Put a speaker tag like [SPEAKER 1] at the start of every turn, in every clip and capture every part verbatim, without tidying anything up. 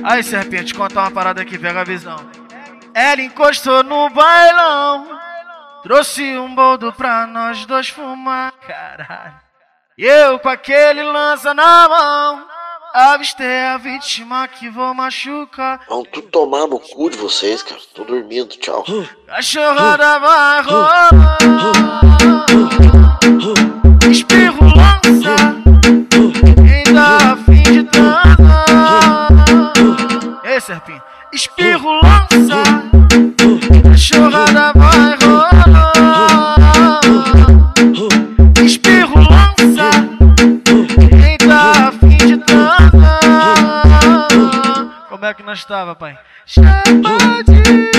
[SPEAKER 1] Aí, Serpente, conta uma parada aqui, pega a visão. Ela encostou no bailão, trouxe um boldo pra nós dois fumar, caralho. E eu com aquele lança na mão, avistei a vítima que vou machucar.
[SPEAKER 2] Vão tudo tomar no cu de vocês, cara. Tô dormindo, tchau.
[SPEAKER 1] Cachorrada vai rolar, espirro lança, ainda a fim de transar. Ei, Serpinho, espirro lança, cachorrada vai rolar, espirro lança, ainda a fim de transar. Como é que nós tava, pai? Chama de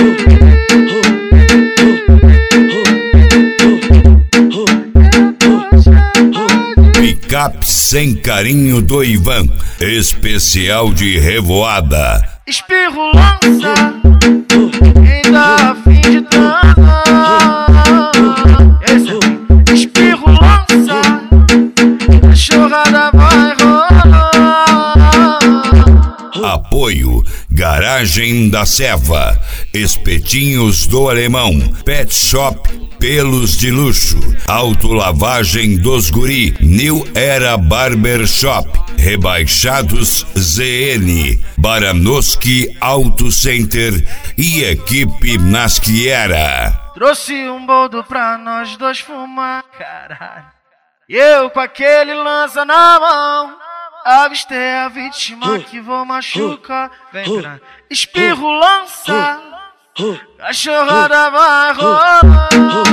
[SPEAKER 3] Picape Sem Carinho do Ivan, especial de revoada.
[SPEAKER 1] Espirro lança, ainda a fim de transar. Esse é espirro lança, cachorrada vai rolar.
[SPEAKER 3] Apoio Garagem da Serva, Espetinhos do Alemão, Pet Shop Pelos de Luxo, Autolavagem dos Guri, New Era Barber Shop, Rebaixados Z N, Baranoski Auto Center e Equipe Nasquiera.
[SPEAKER 1] Trouxe um boldo pra nós dois fumar, caralho. E eu com aquele lança na mão, avistei a vítima que vou machucar. Vem pra espirro lança, cachorrada vai rolar.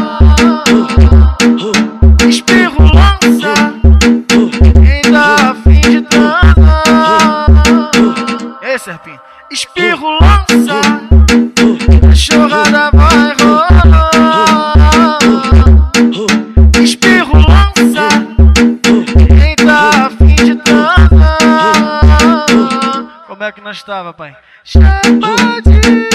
[SPEAKER 1] Espirro lança, ainda a fim de transar. Ei, Serpinho, espirro lança, cachorrada vai rolar. Espirro lança, ainda a fim de transar. Como é que nós tava, pai? Chama de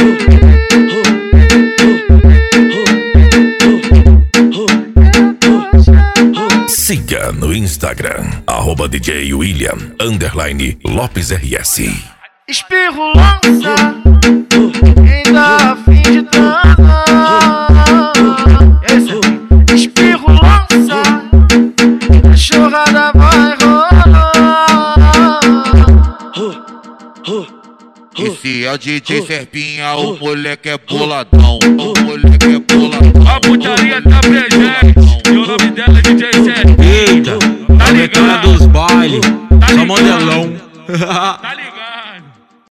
[SPEAKER 4] siga no Instagram, arroba D J William, underline Lopes R S.
[SPEAKER 1] Espirro lança, ainda a fim de transar. Esse é espirro lança, cachorrada vai rolar.
[SPEAKER 5] Esse é o D J Serpinha, o moleque é boladão, o moleque é boladão.
[SPEAKER 6] A putaria tá presente, e o nome dela é D J Serpinha.
[SPEAKER 7] Eita, tá ligado dos bailes, só modelão.
[SPEAKER 6] Tá ligado?